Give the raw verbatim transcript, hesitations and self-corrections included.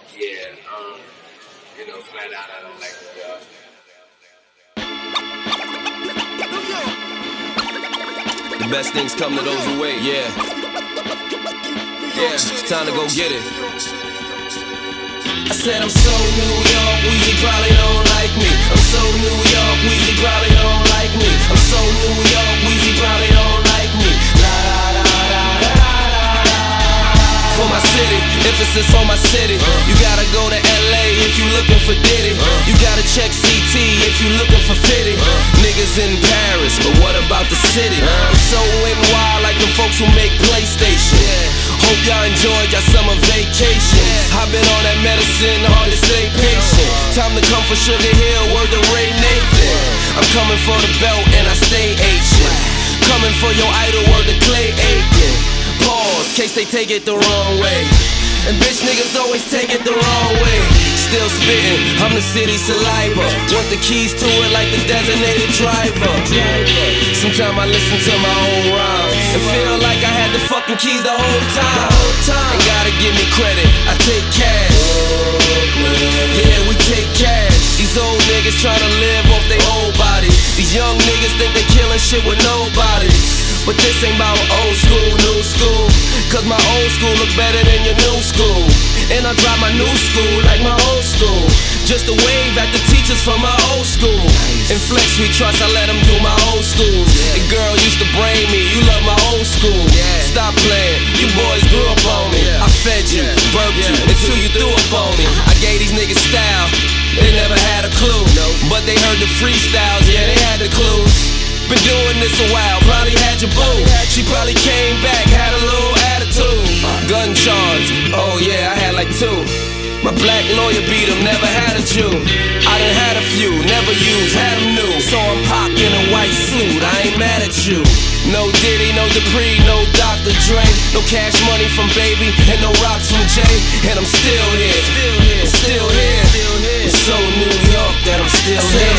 Yeah, um, you know, flat out, I don't like New York. The best things come to those who wait, yeah. Yeah, it's time to go get it. I said I'm so New York, Weezy probably don't like me. I'm so New York, Weezy probably don't like me. I'm so New York, Weezy probably don't like me. La la la la la la la. For my city, emphasis on my city. You gotta go to L A if you looking for Diddy. You gotta check C T if you looking for Fitty. Niggas in Paris, but what about the city? I'm so N Y like the folks who make PlayStation. Hope y'all enjoyed your summer vacation. I've been on that medicine, hard to stay patient. Time to come for Sugar Hill, word to Ray Nathan. I'm coming for the belt and I stay Asian. Coming for your idol, word to Clay Aiken. Pause, case they take it the wrong way. And bitch niggas always take it the wrong way. Still spittin', I'm the city's saliva. Want the keys to it like the designated driver. Sometimes I listen to my own rhymes and feel like I had the fucking keys the whole time. Ain't gotta give me credit, I take cash. Yeah, we take cash. These old niggas tryna live off their old bodies. These young niggas think they killin' shit with nobody. But this ain't about old school, new school. Cause my old school look better than your new school. And I drop my new school like my old school. Just a wave at the teachers from my old school. In Flex we trust, I let them do my old school. The girl used to brain me, you love my old school. Stop playing, you boys grew up on me. I fed you, burped you, until you threw up on me. I gave these niggas style, they never had a clue. But they heard the freestyles, yeah they had the clues. Been doing this a while, probably had your boo. She probably came back, had a little attitude. Gun charge, oh yeah, I had like two. My black lawyer beat him, never had a Jew. I done had a few, never used, had them new. So I'm Pac in a white suit, I ain't mad at you. No Diddy, no Dupree, no Doctor Dre. No cash money from Baby, and no rocks from Jay. And I'm still here, I'm still here. I'm so New York that I'm still here.